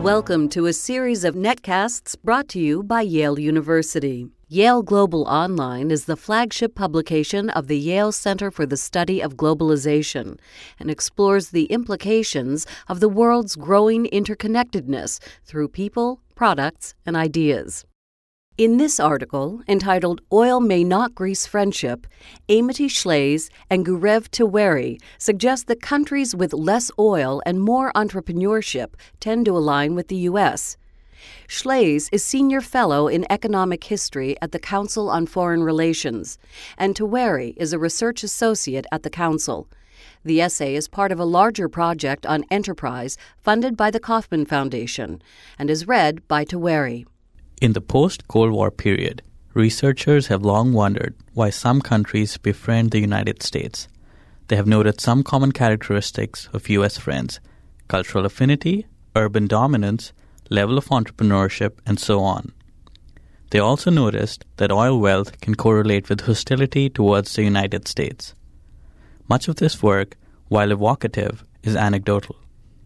Welcome to a series of netcasts brought to you by Yale University. Yale Global Online is the flagship publication of the Yale Center for the Study of Globalization and explores the implications of the world's growing interconnectedness through people, products, and ideas. In this article, entitled Oil May Not Grease Friendship, Amity Shlaes and Gurev Tiwari suggest that countries with less oil and more entrepreneurship tend to align with the U.S. Shlaes is Senior Fellow in Economic History at the Council on Foreign Relations, and Tiwari is a Research Associate at the Council. The essay is part of a larger project on enterprise funded by the Kauffman Foundation and is read by Tiwari. In the post-Cold War period, researchers have long wondered why some countries befriend the United States. They have noted some common characteristics of U.S. friends: cultural affinity, urban dominance, level of entrepreneurship, and so on. They also noticed that oil wealth can correlate with hostility towards the United States. Much of this work, while evocative, is anecdotal.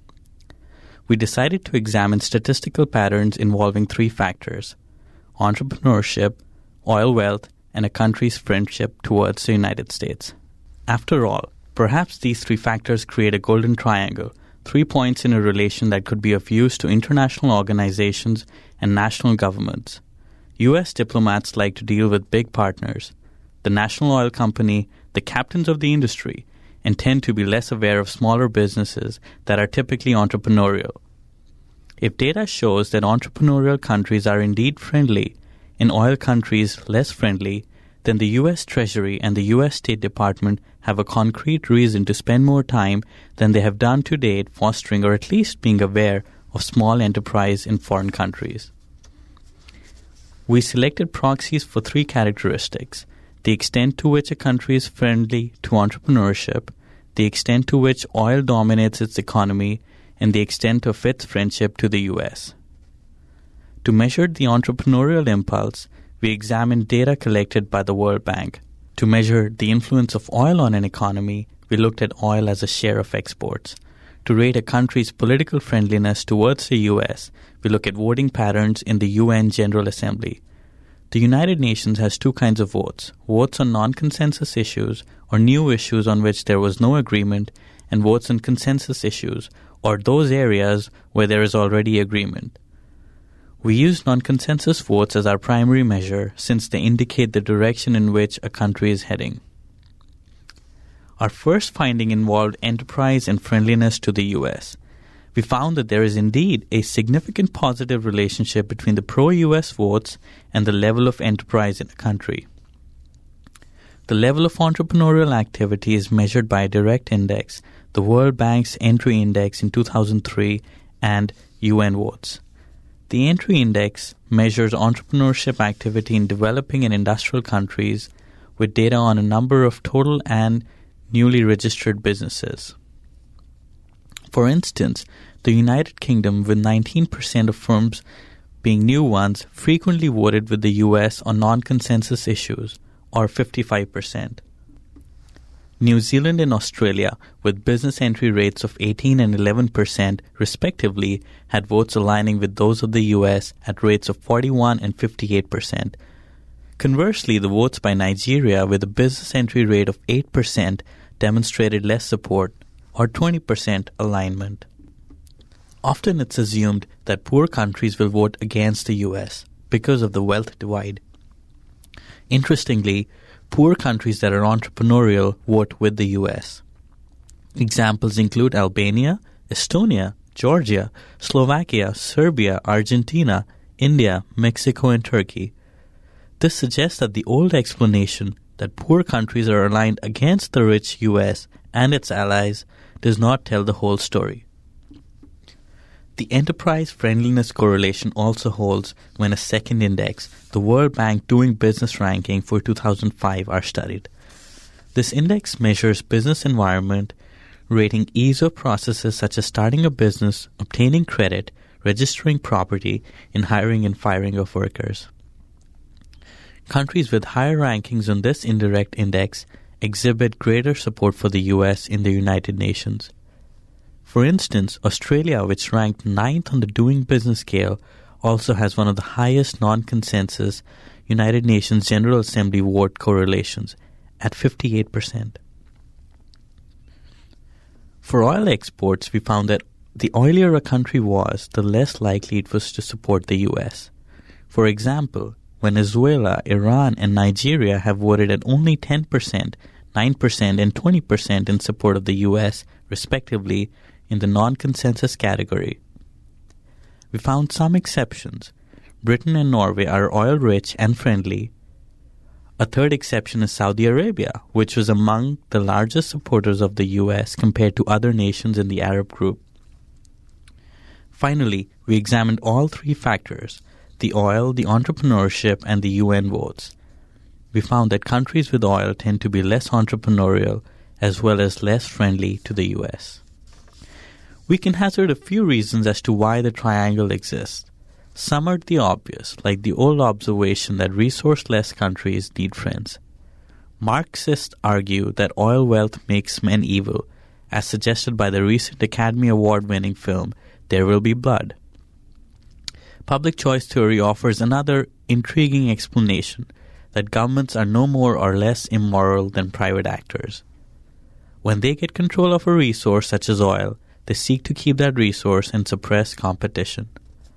We decided to examine statistical patterns involving three factors: entrepreneurship, oil wealth, and a country's friendship towards the United States. After all, perhaps these three factors create a golden triangle, 3 points in a relation that could be of use to international organizations and national governments. U.S. diplomats like to deal with big partners, the national oil company, the captains of the industry, and tend to be less aware of smaller businesses that are typically entrepreneurial. If data shows that entrepreneurial countries are indeed friendly and oil countries less friendly, then the U.S. Treasury and the U.S. State Department have a concrete reason to spend more time than they have done to date fostering or at least being aware of small enterprise in foreign countries. We selected proxies for three characteristics: the extent to which a country is friendly to entrepreneurship, the extent to which oil dominates its economy, and the extent of its friendship to the U.S. To measure the entrepreneurial impulse, we examined data collected by the World Bank. To measure the influence of oil on an economy, we looked at oil as a share of exports. To rate a country's political friendliness towards the U.S., we look at voting patterns in the UN General Assembly. The United Nations has two kinds of votes: votes on non-consensus issues or new issues on which there was no agreement, and votes on consensus issues or those areas where there is already agreement. We use non-consensus votes as our primary measure since they indicate the direction in which a country is heading. Our first finding involved enterprise and friendliness to the U.S. We found that there is indeed a significant positive relationship between the pro-U.S. votes and the level of enterprise in a country. The level of entrepreneurial activity is measured by a direct index, the World Bank's Entry Index in 2003, and UN votes. The Entry Index measures entrepreneurship activity in developing and industrial countries with data on a number of total and newly registered businesses. For instance, the United Kingdom, with 19% of firms being new ones, frequently voted with the U.S. on non-consensus issues, or 55%. New Zealand and Australia, with business entry rates of 18 and 11% respectively, had votes aligning with those of the U.S. at rates of 41 and 58%. Conversely, the votes by Nigeria, with a business entry rate of 8%, demonstrated less support, or 20% alignment. Often it's assumed that poor countries will vote against the U.S. because of the wealth divide. Interestingly, poor countries that are entrepreneurial vote with the U.S. Examples include Albania, Estonia, Georgia, Slovakia, Serbia, Argentina, India, Mexico, and Turkey. This suggests that the old explanation that poor countries are aligned against the rich U.S. and its allies does not tell the whole story. The enterprise friendliness correlation also holds when a second index, the World Bank Doing Business Ranking for 2005, are studied. This index measures business environment, rating ease of processes such as starting a business, obtaining credit, registering property, and hiring and firing of workers. Countries with higher rankings on this indirect index exhibit greater support for the U.S. in the United Nations. For instance, Australia, which ranked 9th on the Doing Business scale, also has one of the highest non-consensus United Nations General Assembly vote correlations at 58%. For oil exports, we found that the oilier a country was, the less likely it was to support the U.S. For example, Venezuela, Iran, and Nigeria have voted at only 10%, 9%, and 20% in support of the U.S., respectively, in the non-consensus category. We found some exceptions. Britain and Norway are oil-rich and friendly. A third exception is Saudi Arabia, which was among the largest supporters of the U.S. compared to other nations in the Arab group. Finally, we examined all three factors: the oil, the entrepreneurship, and the UN votes. We found that countries with oil tend to be less entrepreneurial as well as less friendly to the U.S. We can hazard a few reasons as to why the triangle exists. Some are the obvious, like the old observation that resource-less countries need friends. Marxists argue that oil wealth makes men evil, as suggested by the recent Academy Award-winning film There Will Be Blood. Public choice theory offers another intriguing explanation, that governments are no more or less immoral than private actors. When they get control of a resource such as oil, they seek to keep that resource and suppress competition.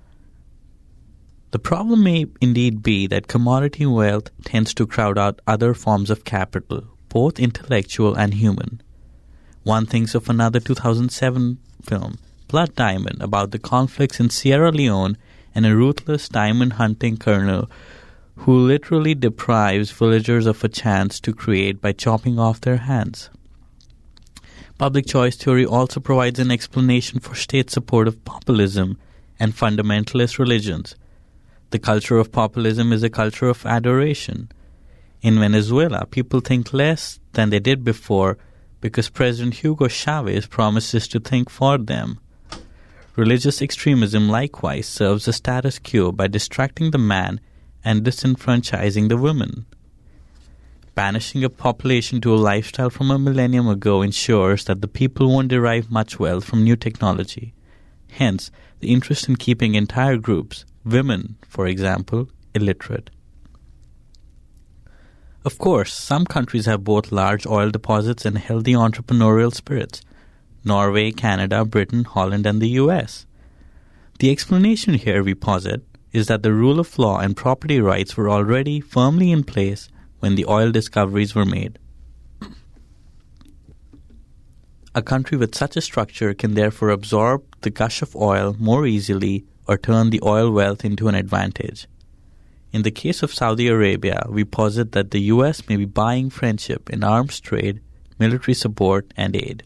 The problem may indeed be that commodity wealth tends to crowd out other forms of capital, both intellectual and human. One thinks of another 2007 film, Blood Diamond, about the conflicts in Sierra Leone and a ruthless diamond-hunting colonel who literally deprives villagers of a chance to create by chopping off their hands. Public choice theory also provides an explanation for state support of populism and fundamentalist religions. The culture of populism is a culture of adoration. In Venezuela, people think less than they did before because President Hugo Chavez promises to think for them. Religious extremism likewise serves the status quo by distracting the man and disenfranchising the women. Banishing a population to a lifestyle from a millennium ago ensures that the people won't derive much wealth from new technology. Hence, the interest in keeping entire groups, women, for example, illiterate. Of course, some countries have both large oil deposits and healthy entrepreneurial spirits. Norway, Canada, Britain, Holland, and the US. The explanation here, we posit, is that the rule of law and property rights were already firmly in place when the oil discoveries were made. A country with such a structure can therefore absorb the gush of oil more easily or turn the oil wealth into an advantage. In the case of Saudi Arabia, we posit that the U.S. may be buying friendship in arms trade, military support, and aid.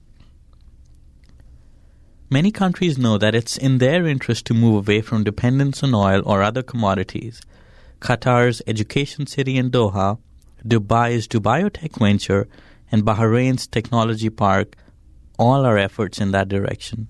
Many countries know that it's in their interest to move away from dependence on oil or other commodities. Qatar's Education City in Doha, Dubai's Dubiotech venture, and Bahrain's Technology Park all are efforts in that direction.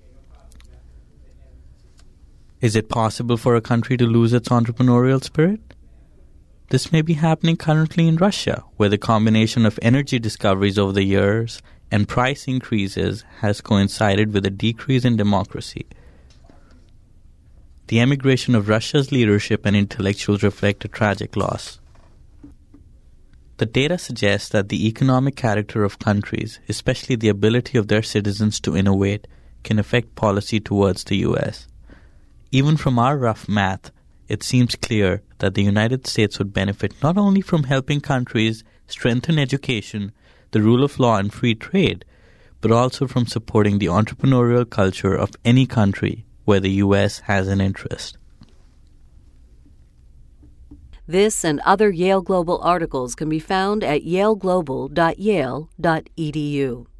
Is it possible for a country to lose its entrepreneurial spirit? This may be happening currently in Russia, where the combination of energy discoveries over the years and price increases has coincided with a decrease in democracy. The emigration of Russia's leadership and intellectuals reflect a tragic loss. The data suggests that the economic character of countries, especially the ability of their citizens to innovate, can affect policy towards the U.S. Even from our rough math, it seems clear that the United States would benefit not only from helping countries strengthen education, the rule of law, and free trade, but also from supporting the entrepreneurial culture of any country where the U.S. has an interest. This and other Yale Global articles can be found at yaleglobal.yale.edu.